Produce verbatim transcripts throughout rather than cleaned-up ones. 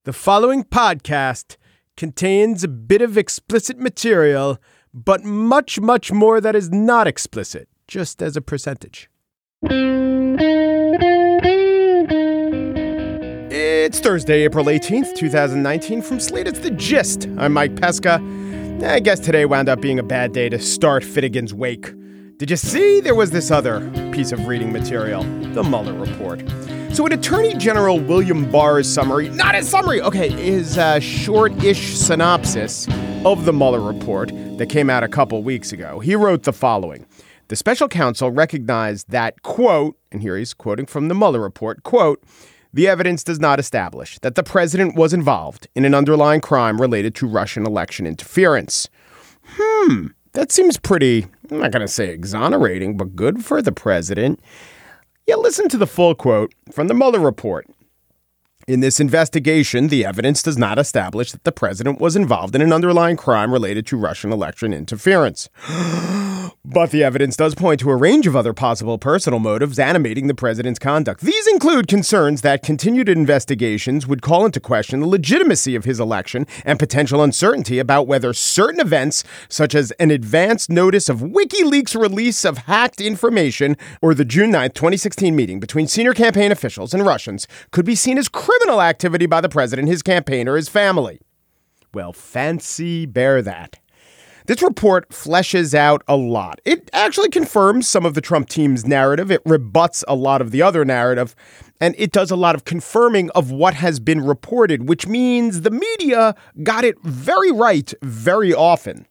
The following podcast contains a bit of explicit material, but much, much more that is not explicit, just as a percentage. It's Thursday, April eighteenth, twenty nineteen. From Slate, it's The Gist. I'm Mike Pesca. I guess today wound up being a bad day to start Finnegan's Wake. Did you see? There was this other piece of reading material, the Mueller report. So in Attorney General William Barr's summary, not his summary, okay, his uh, short-ish synopsis of the Mueller report that came out a couple weeks ago, he wrote the following. The special counsel recognized that, quote, and here he's quoting from the Mueller report, quote, the evidence does not establish that the president was involved in an underlying crime related to Russian election interference. Hmm, that seems pretty, I'm not going to say exonerating, but good for the president. Yeah, listen to the full quote from the Mueller report. In this investigation, the evidence does not establish that the president was involved in an underlying crime related to Russian election interference. But the evidence does point to a range of other possible personal motives animating the president's conduct. These include concerns that continued investigations would call into question the legitimacy of his election and potential uncertainty about whether certain events, such as an advance notice of WikiLeaks release of hacked information or the June ninth, twenty sixteen meeting between senior campaign officials and Russians, could be seen as criminal activity by the president, his campaign, or his family. Well, fancy bear that. This report fleshes out a lot. It actually confirms some of the Trump team's narrative. It rebuts a lot of the other narrative. And it does a lot of confirming of what has been reported, which means the media got it very right very often.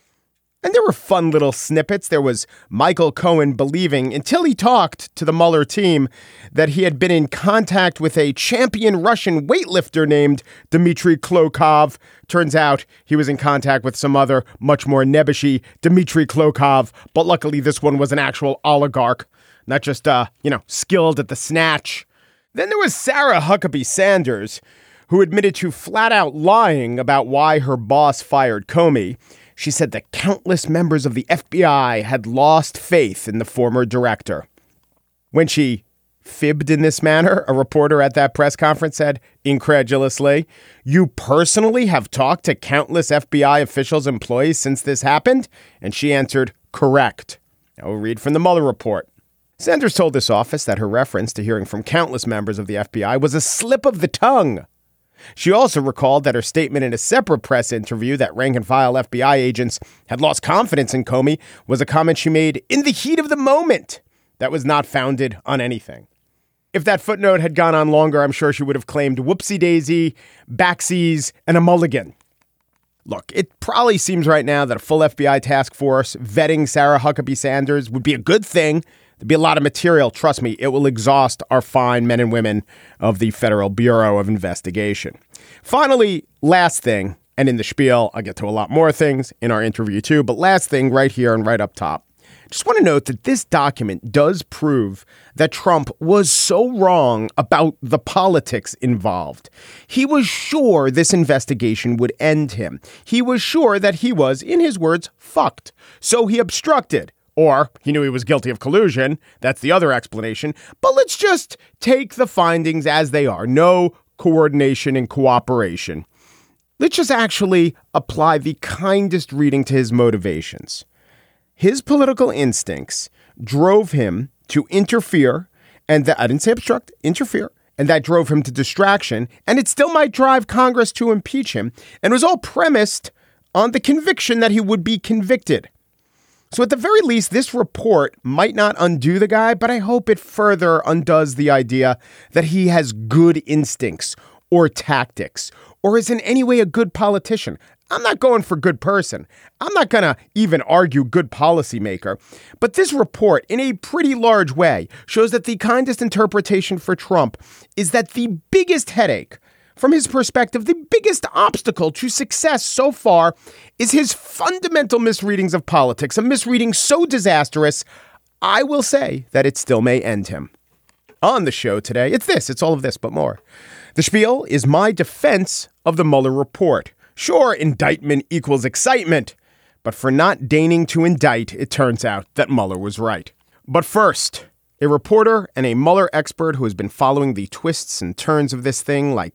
And there were fun little snippets. There was Michael Cohen believing, until he talked to the Mueller team, that he had been in contact with a champion Russian weightlifter named Dmitry Klokov. Turns out he was in contact with some other, much more nebbishy Dmitry Klokov. But luckily, this one was an actual oligarch, not just, uh, you know, skilled at the snatch. Then there was Sarah Huckabee Sanders, who admitted to flat out lying about why her boss fired Comey. She said that countless members of the F B I had lost faith in the former director. When she fibbed in this manner, a reporter at that press conference said, incredulously, "You personally have talked to countless F B I officials, employees since this happened?" And she answered, correct. Now we'll read from the Mueller report. Sanders told this office that her reference to hearing from countless members of the F B I was a slip of the tongue. She also recalled that her statement in a separate press interview that rank-and-file F B I agents had lost confidence in Comey was a comment she made in the heat of the moment that was not founded on anything. If that footnote had gone on longer, I'm sure she would have claimed whoopsie-daisy, backsies, and a mulligan. Look, it probably seems right now that a full F B I task force vetting Sarah Huckabee Sanders would be a good thing. There'd be a lot of material. Trust me, it will exhaust our fine men and women of the Federal Bureau of Investigation. Finally, last thing, and in the spiel, I'll get to a lot more things in our interview too, but last thing right here and right up top. Just want to note that this document does prove that Trump was so wrong about the politics involved. He was sure this investigation would end him. He was sure that he was, in his words, fucked. So he obstructed. Or he knew he was guilty of collusion. That's the other explanation. But let's just take the findings as they are. No coordination and cooperation. Let's just actually apply the kindest reading to his motivations. His political instincts drove him to interfere, and that, I didn't say obstruct, interfere, and that drove him to distraction, and it still might drive Congress to impeach him, and it was all premised on the conviction that he would be convicted. So at the very least, this report might not undo the guy, but I hope it further undoes the idea that he has good instincts or tactics or is in any way a good politician. I'm not going for good person. I'm not going to even argue good policymaker. But this report, in a pretty large way, shows that the kindest interpretation for Trump is that the biggest headache, from his perspective, the biggest obstacle to success so far is his fundamental misreadings of politics, a misreading so disastrous, I will say that it still may end him. On the show today, it's this, it's all of this, but more. The spiel is my defense of the Mueller report. Sure, indictment equals excitement, but for not deigning to indict, it turns out that Mueller was right. But first, a reporter and a Mueller expert who has been following the twists and turns of this thing like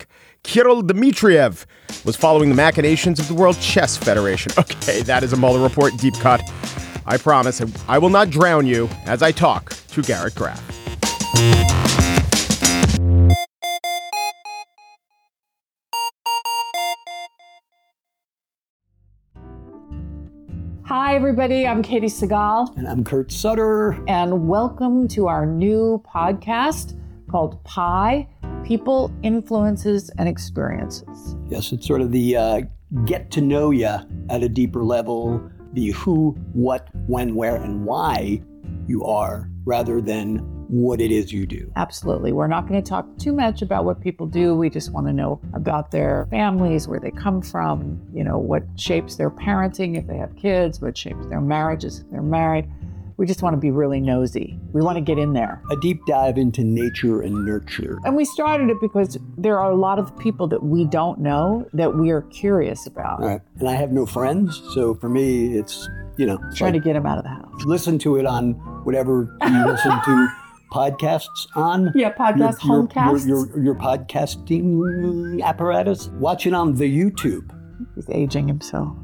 Kirill Dmitriev was following the machinations of the World Chess Federation. Okay, that is a Mueller report deep cut. I promise I will not drown you as I talk to Garrett Graff. Hi, everybody. I'm Katie Segal. And I'm Kurt Sutter. And welcome to our new podcast called Pi, People, Influences, and Experiences. Yes, it's sort of the uh, get to know you at a deeper level, the who, what, when, where, and why you are, rather than what it is you do. Absolutely. We're not going to talk too much about what people do. We just want to know about their families, where they come from, you know, what shapes their parenting if they have kids, what shapes their marriages if they're married. We just want to be really nosy. We want to get in there. A deep dive into nature and nurture. And we started it because there are a lot of people that we don't know that we are curious about. All right. And I have no friends, so for me, it's, you know. Trying like, to get them out of the house. Listen to it on whatever you listen to podcasts on. Yeah, podcast, your, your, homecasts. Your, your, your podcasting apparatus. Watch it on the YouTube. He's aging himself.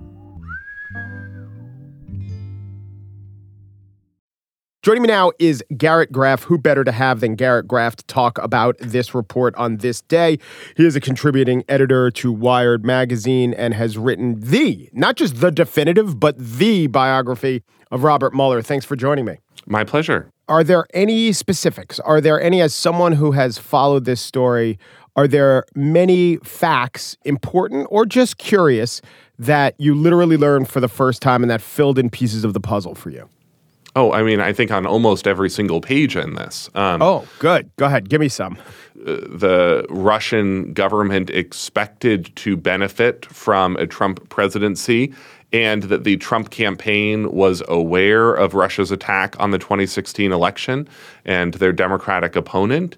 Joining me now is Garrett Graff. Who better to have than Garrett Graff to talk about this report on this day? He is a contributing editor to Wired magazine and has written the, not just the definitive, but the biography of Robert Mueller. Thanks for joining me. My pleasure. Are there any specifics? Are there any, as someone who has followed this story, are there many facts, important or just curious, that you literally learned for the first time and that filled in pieces of the puzzle for you? Oh, I mean, I think on almost every single page in this. Um, oh, good. Go ahead. Give me some. Uh, the Russian government expected to benefit from a Trump presidency, and that the Trump campaign was aware of Russia's attack on the twenty sixteen election and their Democratic opponent,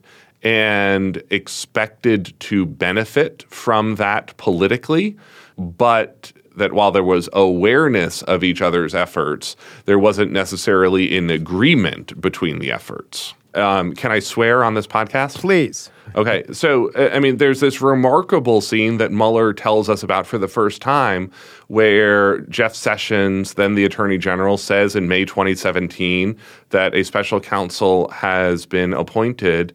and expected to benefit from that politically, but that while there was awareness of each other's efforts, there wasn't necessarily an agreement between the efforts. Um, can I swear on this podcast? Please. Okay. So, I mean, there's this remarkable scene that Mueller tells us about for the first time where Jeff Sessions, then the Attorney General, says in May twenty seventeen that a special counsel has been appointed,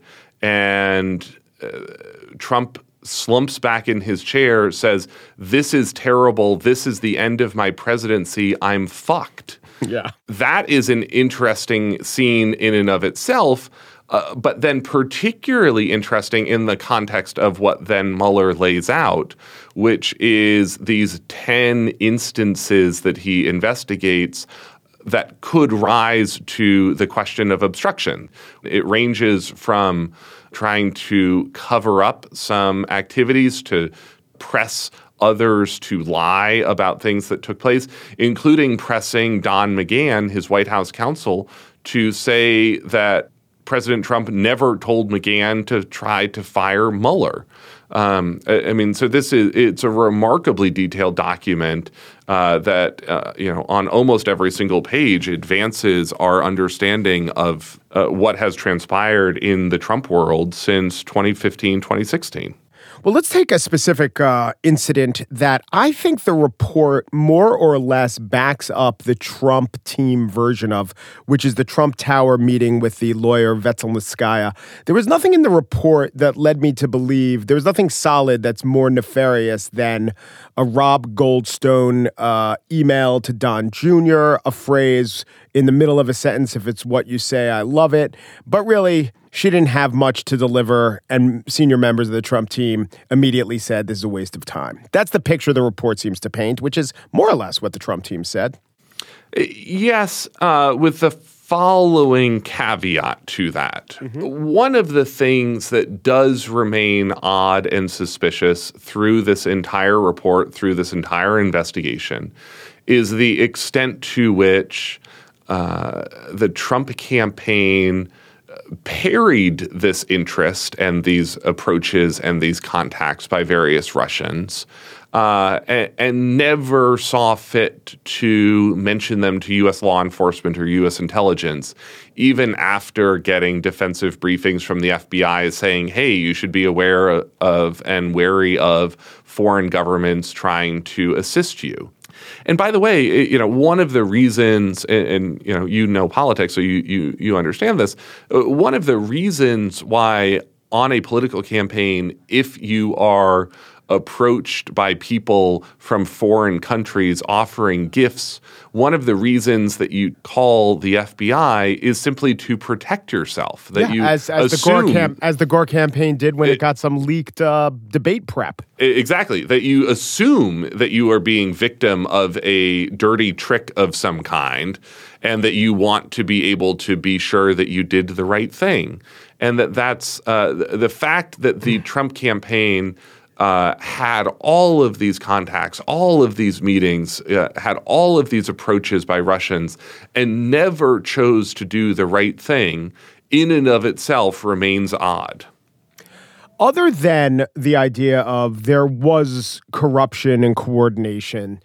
and uh, Trump slumps back in his chair, says, "This is terrible. This is the end of my presidency. I'm fucked." Yeah. That is an interesting scene in and of itself, uh, but then particularly interesting in the context of what then Mueller lays out, which is these ten instances that he investigates that could rise to the question of obstruction. It ranges from trying to cover up some activities, to press others to lie about things that took place, including pressing Don McGahn, his White House counsel, to say that President Trump never told McGahn to try to fire Mueller. Um, I, I mean, so this is, it's a remarkably detailed document uh, that, uh, you know, on almost every single page advances our understanding of uh, what has transpired in the Trump world since twenty fifteen, twenty sixteen. Well, let's take a specific uh, incident that I think the report more or less backs up the Trump team version of, which is the Trump Tower meeting with the lawyer Vetselnitskaya. There was nothing in the report that led me to believe, there was nothing solid that's more nefarious than a Rob Goldstone uh, email to Don Junior, a phrase in the middle of a sentence, if it's what you say, I love it. But really, she didn't have much to deliver, and senior members of the Trump team immediately said this is a waste of time. That's the picture the report seems to paint, which is more or less what the Trump team said. Yes, uh, with the following caveat to that. Mm-hmm. One of the things that does remain odd and suspicious through this entire report, through this entire investigation, is the extent to which uh, the Trump campaign parried this interest and these approaches and these contacts by various Russians, uh, and, and never saw fit to mention them to U S law enforcement or U S intelligence, even after getting defensive briefings from the F B I saying, hey, you should be aware of and wary of foreign governments trying to assist you. And by the way, you know, one of the reasons, and, and you know, you know politics, so you you you understand this. One of the reasons why on a political campaign, if you are approached by people from foreign countries offering gifts, one of the reasons that you call the F B I is simply to protect yourself. That yeah, you as, as assume, the Gore cam- as the Gore campaign did when it, it got some leaked uh, debate prep. Exactly. That you assume that you are being victim of a dirty trick of some kind, and that you want to be able to be sure that you did the right thing. And that that's uh, the fact that the Trump campaign Uh, had all of these contacts, all of these meetings, uh, had all of these approaches by Russians, and never chose to do the right thing, in and of itself remains odd. Other than the idea of there was corruption and coordination,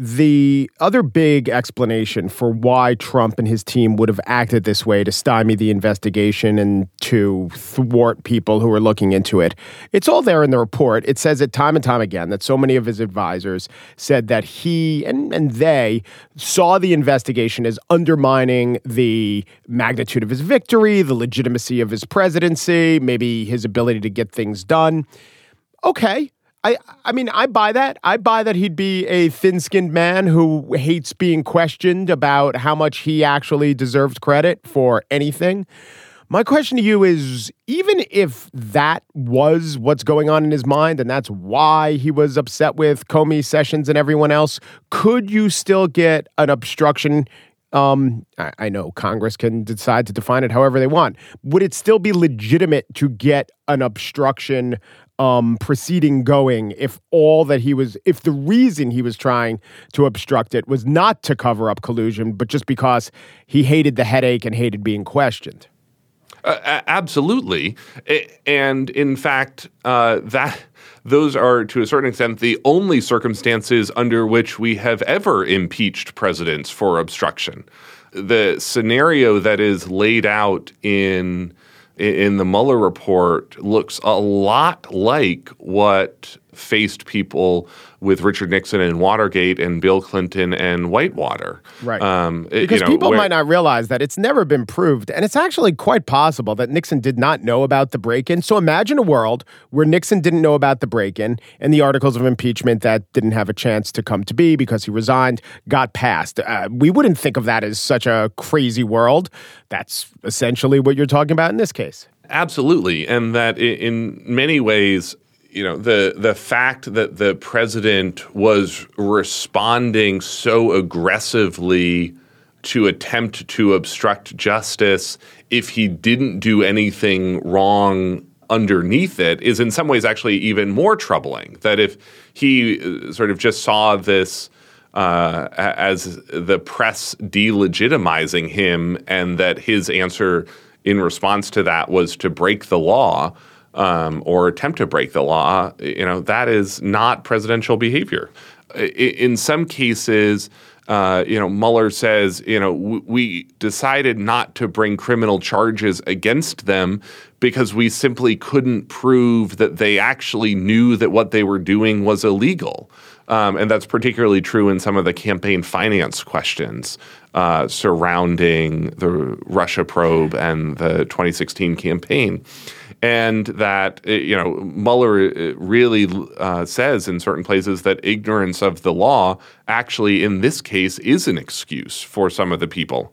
the other big explanation for why Trump and his team would have acted this way to stymie the investigation and to thwart people who are looking into it, it's all there in the report. It says it time and time again that so many of his advisors said that he and, and they saw the investigation as undermining the magnitude of his victory, the legitimacy of his presidency, maybe his ability to get things done. Okay. I, I mean, I buy that. I buy that he'd be a thin-skinned man who hates being questioned about how much he actually deserved credit for anything. My question to you is, even if that was what's going on in his mind and that's why he was upset with Comey, Sessions, and everyone else, could you still get an obstruction? Um, I, I know Congress can decide to define it however they want. Would it still be legitimate to get an obstruction Um, proceeding going if all that he was, if the reason he was trying to obstruct it was not to cover up collusion, but just because he hated the headache and hated being questioned? Uh, absolutely. And in fact, uh, that those are, to a certain extent, the only circumstances under which we have ever impeached presidents for obstruction. The scenario that is laid out in in the Mueller report looks a lot like what faced people with Richard Nixon and Watergate and Bill Clinton and Whitewater. Right. Um, because you know, people where, might not realize that it's never been proved. And it's actually quite possible that Nixon did not know about the break-in. So imagine a world where Nixon didn't know about the break-in and the articles of impeachment that didn't have a chance to come to be because he resigned got passed. Uh, we wouldn't think of that as such a crazy world. That's essentially what you're talking about in this case. Absolutely. And that in many ways, you know, the the fact that the president was responding so aggressively to attempt to obstruct justice if he didn't do anything wrong underneath it is in some ways actually even more troubling. That if he sort of just saw this uh, as the press delegitimizing him and that his answer in response to that was to break the law um, or attempt to break the law, you know, that is not presidential behavior. In some cases, uh, you know, Mueller says, you know, w- we decided not to bring criminal charges against them because we simply couldn't prove that they actually knew that what they were doing was illegal. Um, and that's particularly true in some of the campaign finance questions uh, surrounding the Russia probe and the twenty sixteen campaign. And that, you know, Mueller really uh, says in certain places that ignorance of the law actually, in this case, is an excuse for some of the people.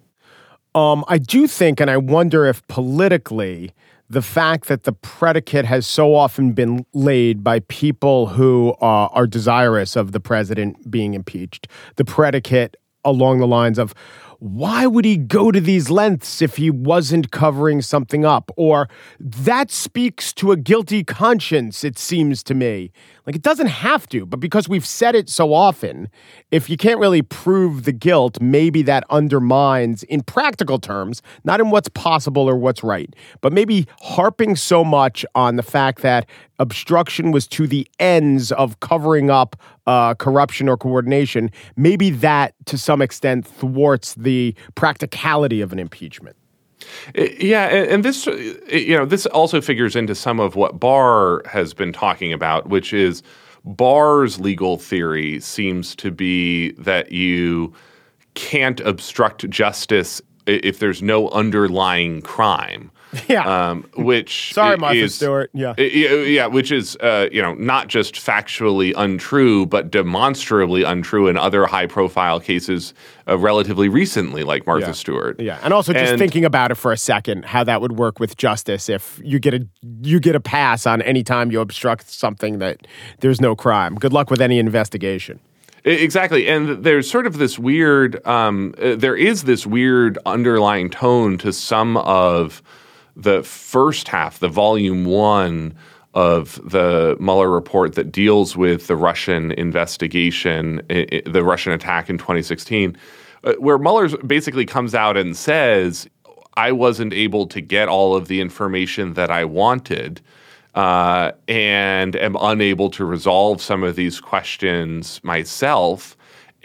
Um, I do think, and I wonder if politically, the fact that the predicate has so often been laid by people who uh, are desirous of the president being impeached, the predicate along the lines of, why would he go to these lengths if he wasn't covering something up? Or that speaks to a guilty conscience, it seems to me. Like, it doesn't have to, but because we've said it so often, if you can't really prove the guilt, maybe that undermines, in practical terms, not in what's possible or what's right, but maybe harping so much on the fact that obstruction was to the ends of covering up uh, corruption or coordination, maybe that, to some extent, thwarts the practicality of an impeachment. Yeah, and this, you know, this also figures into some of what Barr has been talking about, which is Barr's legal theory seems to be that you can't obstruct justice if there's no underlying crime. Yeah. Um, which Sorry, Martha is, Stewart. Yeah. Yeah, which is, uh, you know, not just factually untrue, but demonstrably untrue in other high-profile cases uh, relatively recently, like Martha yeah. Stewart. Yeah, and also just and, thinking about it for a second, how that would work with justice if you get a you get a pass on any time you obstruct something that there's no crime. Good luck with any investigation. Exactly. And there's sort of this weird, um, uh, there is this weird underlying tone to some of the first half, the volume one of the Mueller report that deals with the Russian investigation, I- I- the Russian attack in twenty sixteen, uh, where Mueller basically comes out and says, I wasn't able to get all of the information that I wanted. Uh, and am unable to resolve some of these questions myself.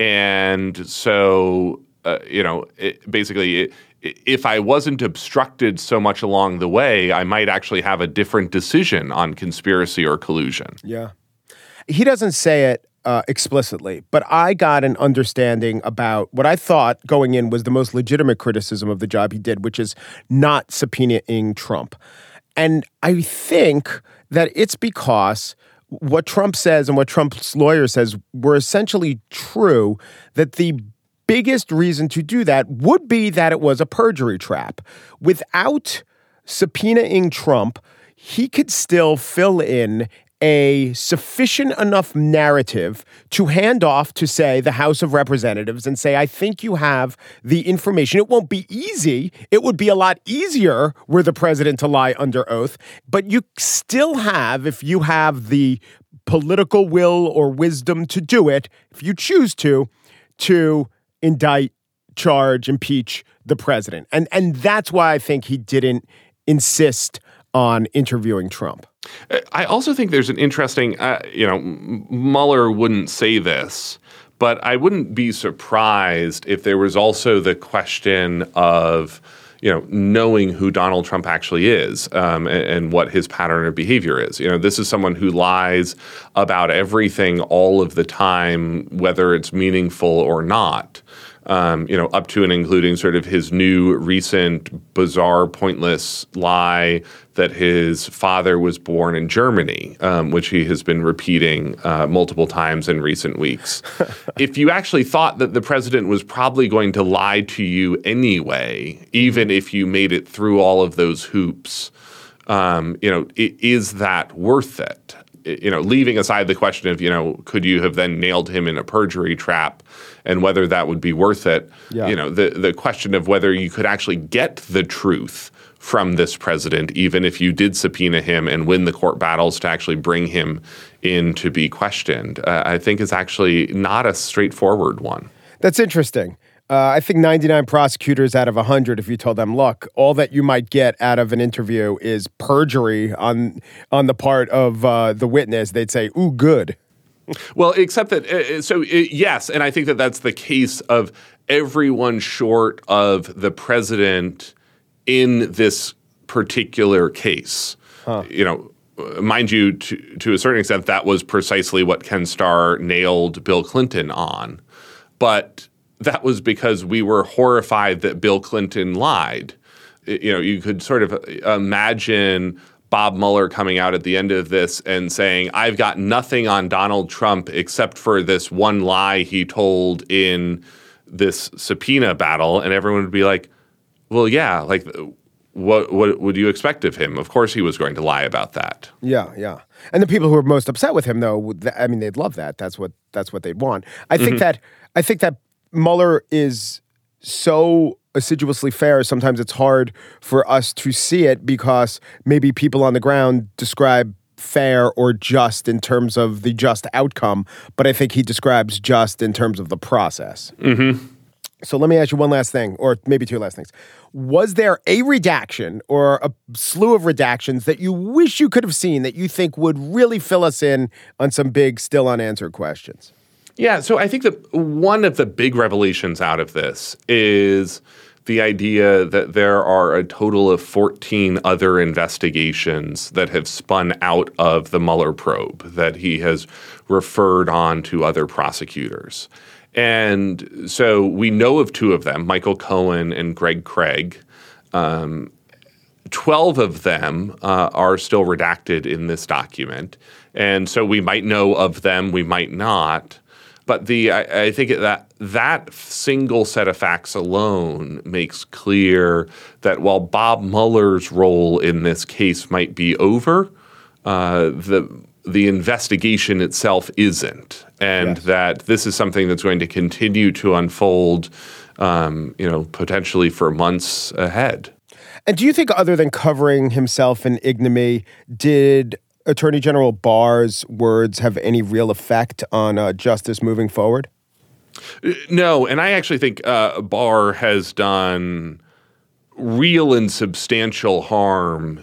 And so, uh, you know, it, basically, it, if I wasn't obstructed so much along the way, I might actually have a different decision on conspiracy or collusion. Yeah. He doesn't say it uh, explicitly, but I got an understanding about what I thought going in was the most legitimate criticism of the job he did, which is not subpoenaing Trump. And I think that it's because what Trump says and what Trump's lawyer says were essentially true, that the biggest reason to do that would be that it was a perjury trap. Without subpoenaing Trump, he could still fill in a sufficient enough narrative to hand off to, say, the House of Representatives and say, I think you have the information. It won't be easy. It would be a lot easier were the president to lie under oath. But you still have, if you have the political will or wisdom to do it, if you choose to, to indict, charge, impeach the president. And, and that's why I think he didn't insist on interviewing Trump. I also think there's an interesting, uh, you know, Mueller wouldn't say this, but I wouldn't be surprised if there was also the question of, you know, knowing who Donald Trump actually is um, and, and what his pattern of behavior is. You know, this is someone who lies about everything all of the time, whether it's meaningful or not. Um, you know, up to and including sort of his new recent bizarre, pointless lie that his father was born in Germany, um, which he has been repeating uh, multiple times in recent weeks. If you actually thought that the president was probably going to lie to you anyway, even if you made it through all of those hoops, um, you know, is that worth it? You know, leaving aside the question of, you know, could you have then nailed him in a perjury trap and whether that would be worth it? Yeah. You know, the, the question of whether you could actually get the truth from this president, even if you did subpoena him and win the court battles to actually bring him in to be questioned, uh, I think is actually not a straightforward one. That's interesting. Uh, I think ninety-nine prosecutors out of one hundred, if you told them, look, all that you might get out of an interview is perjury on on the part of uh, the witness, they'd say, ooh, good. Well, except that, uh, so uh, yes, and I think that that's the case of everyone short of the president in this particular case. Huh. You know, mind you, to, to a certain extent, that was precisely what Ken Starr nailed Bill Clinton on. But that was because we were horrified that Bill Clinton lied. You know, you could sort of imagine Bob Mueller coming out at the end of this and saying, I've got nothing on Donald Trump except for this one lie he told in this subpoena battle. And everyone would be like, well, yeah, like, what what would you expect of him? Of course he was going to lie about that. Yeah, yeah. And the people who are most upset with him, though, I mean, they'd love that. That's what that's what they'd want. I think mm-hmm. that I think that Mueller is so assiduously fair. Sometimes it's hard for us to see it because maybe people on the ground describe fair or just in terms of the just outcome, but I think he describes just in terms of the process. Mm-hmm. So let me ask you one last thing, or maybe two last things. Was there a redaction or a slew of redactions that you wish you could have seen that you think would really fill us in on some big, still unanswered questions? Yeah, so I think that one of the big revelations out of this is the idea that there are a total of fourteen other investigations that have spun out of the Mueller probe that he has referred on to other prosecutors. And so we know of two of them, Michael Cohen and Greg Craig. Um, twelve of them uh, are still redacted in this document. And so we might know of them, we might not. But the I, I think that that single set of facts alone makes clear that while Bob Mueller's role in this case might be over, uh, the the investigation itself isn't, and yes. that this is something that's going to continue to unfold, um, you know, potentially for months ahead. And do you think, other than covering himself in ignominy, did Attorney General Barr's words have any real effect on uh, justice moving forward? No, and I actually think uh, Barr has done real and substantial harm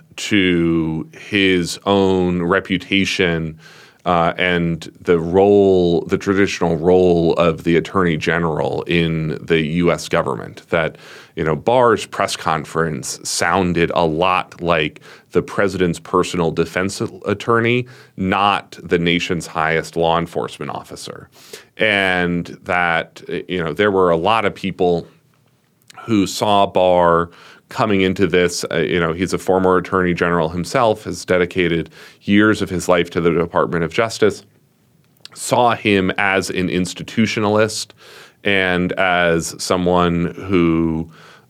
to his own reputation uh, and the role, the traditional role of the Attorney General in the U S government. That, you know, Barr's press conference sounded a lot like the president's personal defense attorney, not the nation's highest law enforcement officer. And that, you know, there were a lot of people who saw Barr coming into this. Uh, you know, he's a former attorney general himself, has dedicated years of his life to the Department of Justice, saw him as an institutionalist and as someone who,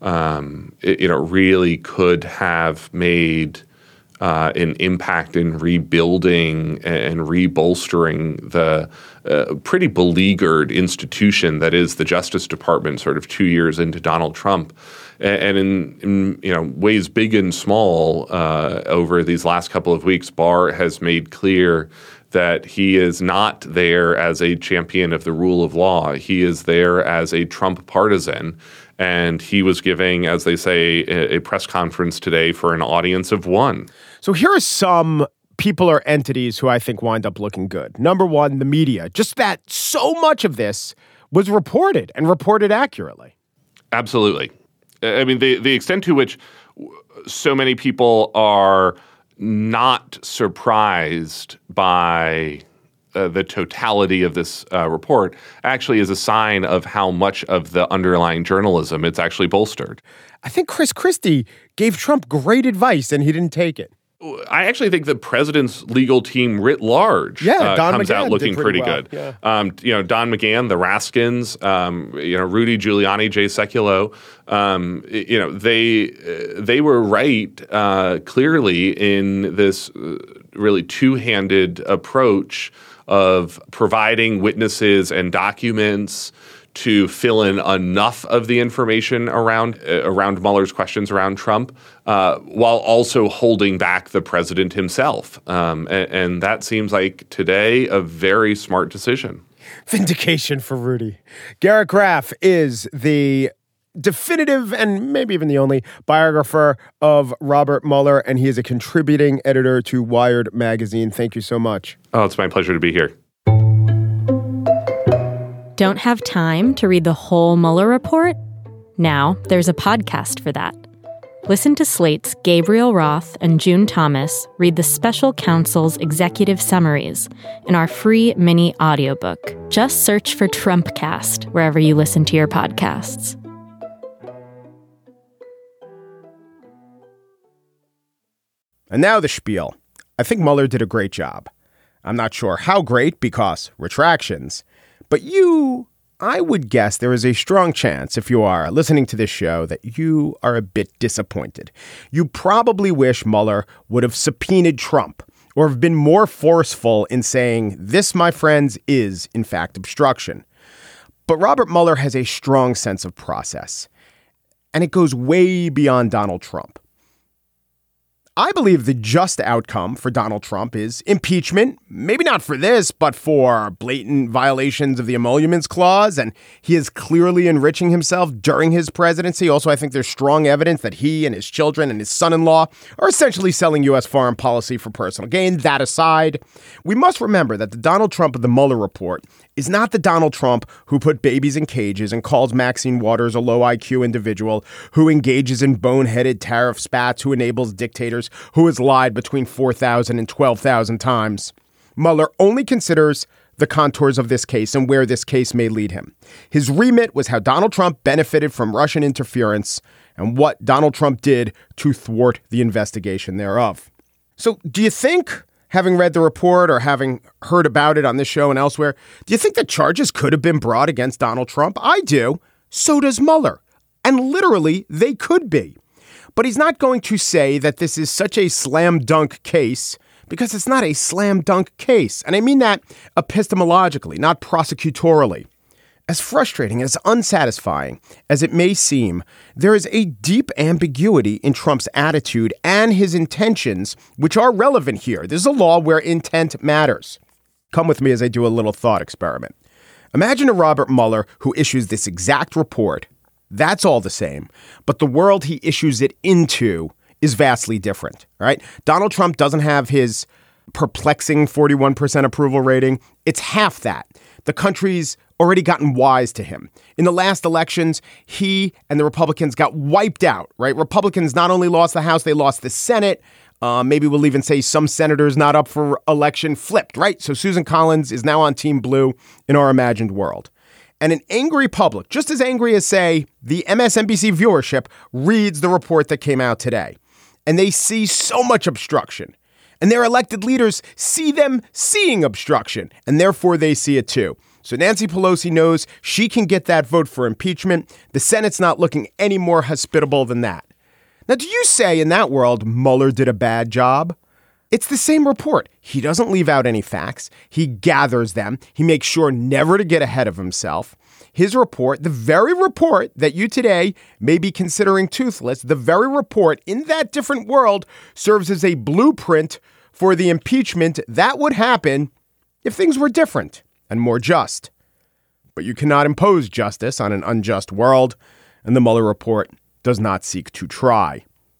um, it, you know, really could have made Uh, an impact in rebuilding and rebolstering the uh, pretty beleaguered institution that is the Justice Department sort of two years into Donald Trump. And in, in you know, ways big and small uh, over these last couple of weeks, Barr has made clear that he is not there as a champion of the rule of law. He is there as a Trump partisan. And he was giving, as they say, a, a press conference today for an audience of one. So here are some people or entities who I think wind up looking good. Number one, the media. Just that so much of this was reported and reported accurately. Absolutely. I mean, the, the extent to which so many people are not surprised by Uh, the totality of this uh, report actually is a sign of how much of the underlying journalism it's actually bolstered. I think Chris Christie gave Trump great advice and he didn't take it. I actually think the president's legal team writ large yeah, uh, Don comes McGahn out looking pretty, pretty well. good. Yeah. Um, you know, Don McGahn, the Raskins, um, you know, Rudy Giuliani, Jay Sekulow, um, you know, they uh, they were right uh, clearly in this uh, really two-handed approach of providing witnesses and documents to fill in enough of the information around uh, around Mueller's questions around Trump, uh, while also holding back the president himself. Um, and, and that seems like today a very smart decision. Vindication for Rudy. Garrett Graff is the definitive and maybe even the only biographer of Robert Mueller, and he is a contributing editor to Wired magazine. Thank you so much. Oh, it's my pleasure to be here. Don't have time to read the whole Mueller report? Now there's a podcast for that. Listen to Slate's Gabriel Roth and June Thomas read the special counsel's executive summaries in our free mini audiobook. Just search for Trumpcast wherever you listen to your podcasts. And now the spiel. I think Mueller did a great job. I'm not sure how great because retractions, but you, I would guess there is a strong chance if you are listening to this show that you are a bit disappointed. You probably wish Mueller would have subpoenaed Trump or have been more forceful in saying this, my friends, is in fact obstruction. But Robert Mueller has a strong sense of process, and it goes way beyond Donald Trump. I believe the just outcome for Donald Trump is impeachment. Maybe not for this, but for blatant violations of the Emoluments Clause. And he is clearly enriching himself during his presidency. Also, I think there's strong evidence that he and his children and his son-in-law are essentially selling U S foreign policy for personal gain. That aside, we must remember that the Donald Trump of the Mueller report is not the Donald Trump who put babies in cages and calls Maxine Waters a low I Q individual, who engages in boneheaded tariff spats, who enables dictators, who has lied between four thousand and twelve thousand times. Mueller only considers the contours of this case and where this case may lead him. His remit was how Donald Trump benefited from Russian interference and what Donald Trump did to thwart the investigation thereof. So do you think, having read the report or having heard about it on this show and elsewhere, do you think that charges could have been brought against Donald Trump? I do. So does Mueller. And literally, they could be. But he's not going to say that this is such a slam dunk case, because it's not a slam dunk case. And I mean that epistemologically, not prosecutorially. As frustrating, as unsatisfying as it may seem, there is a deep ambiguity in Trump's attitude and his intentions, which are relevant here. This is a law where intent matters. Come with me as I do a little thought experiment. Imagine a Robert Mueller who issues this exact report. That's all the same, but the world he issues it into is vastly different, right? Donald Trump doesn't have his perplexing forty-one percent approval rating. It's half that. The country's already gotten wise to him. In the last elections, he and the Republicans got wiped out, right? Republicans not only lost the House, they lost the Senate. Uh, maybe we'll even say some senators not up for election flipped, right? So Susan Collins is now on Team Blue in our imagined world. And an angry public, just as angry as, say, the M S N B C viewership, reads the report that came out today. And they see so much obstruction. And their elected leaders see them seeing obstruction. And therefore, they see it too. So Nancy Pelosi knows she can get that vote for impeachment. The Senate's not looking any more hospitable than that. Now, do you say in that world Mueller did a bad job? It's the same report. He doesn't leave out any facts. He gathers them. He makes sure never to get ahead of himself. His report, the very report that you today may be considering toothless, the very report in that different world serves as a blueprint for the impeachment that would happen if things were different and more just. But you cannot impose justice on an unjust world, and the Mueller report does not seek to try.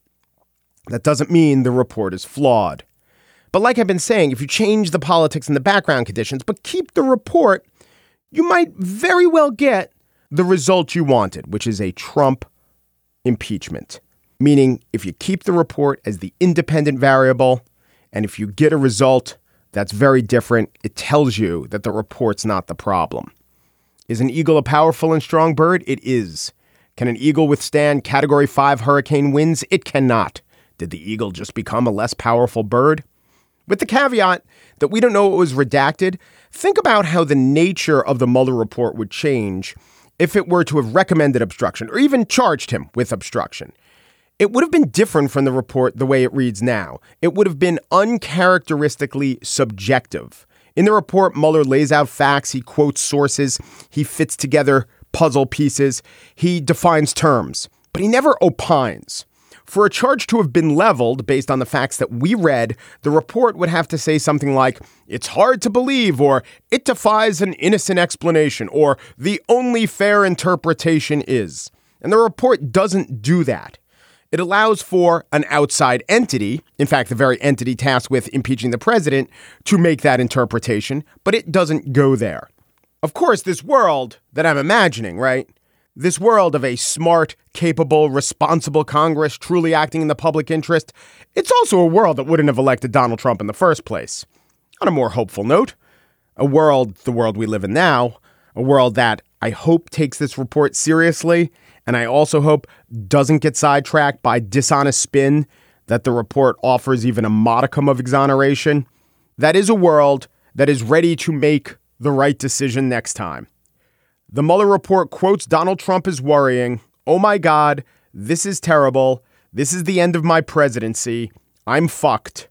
That doesn't mean the report is flawed. But like I've been saying, if you change the politics and the background conditions, but keep the report, you might very well get the result you wanted, which is a Trump impeachment. Meaning, if you keep the report as the independent variable, and if you get a result that's very different, it tells you that the report's not the problem. Is an eagle a powerful and strong bird? It is. Can an eagle withstand Category five hurricane winds? It cannot. Did the eagle just become a less powerful bird? With the caveat that we don't know what was redacted, think about how the nature of the Mueller report would change if it were to have recommended obstruction or even charged him with obstruction. It would have been different from the report the way it reads now. It would have been uncharacteristically subjective. In the report, Mueller lays out facts, he quotes sources, he fits together puzzle pieces, he defines terms, but he never opines. For a charge to have been leveled based on the facts that we read, the report would have to say something like, it's hard to believe, or it defies an innocent explanation, or the only fair interpretation is. And the report doesn't do that. It allows for an outside entity, in fact, the very entity tasked with impeaching the president, to make that interpretation, but it doesn't go there. Of course, this world that I'm imagining, right? This world of a smart, capable, responsible Congress truly acting in the public interest, it's also a world that wouldn't have elected Donald Trump in the first place. On a more hopeful note, a world, the world we live in now, a world that I hope takes this report seriously, and I also hope doesn't get sidetracked by dishonest spin that the report offers even a modicum of exoneration. That is a world that is ready to make the right decision next time. The Mueller report quotes Donald Trump as worrying, "Oh my God, this is terrible. This is the end of my presidency. I'm fucked."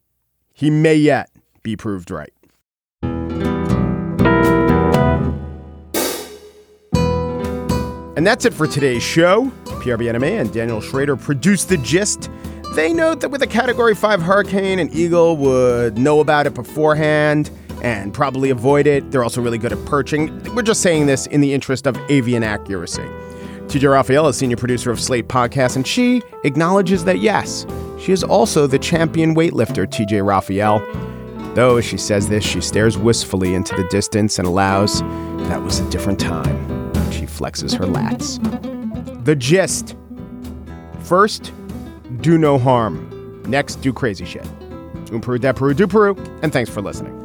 He may yet be proved right. And that's it for today's show. Pierre Bienaimé and Daniel Schrader produced The Gist. They note that with a Category five hurricane, an eagle would know about it beforehand and probably avoid it. They're also really good at perching. We're just saying this in the interest of avian accuracy. T J Raphael is senior producer of Slate Podcasts, and she acknowledges that, yes, she is also the champion weightlifter, T J Raphael. Though, as she says this, she stares wistfully into the distance and allows, that was a different time. She flexes her lats. The gist. First, do no harm. Next, do crazy shit. Un Peru, de Peru, do Peru, and thanks for listening.